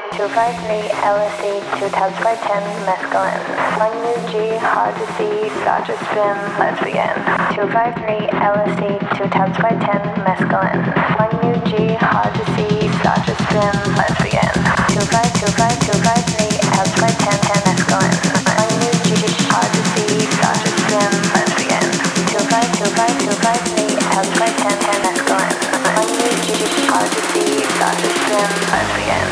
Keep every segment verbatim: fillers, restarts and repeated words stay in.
two five three L S D, two times by ten mescaline. one U G, hard to see, start to spin, let's begin. two five three L S D, two times by ten mescaline. one U G, hard to see, start to spin, let's begin. two five two five two five three times by ten, ten mescaline. one U G, hard to see, start to spin, let's begin. two five two five two five three times by ten, ten mescaline. one U G, hard to see, start to spin, let's begin.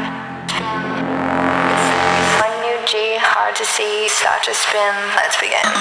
Hard to see, start to spin, let's begin.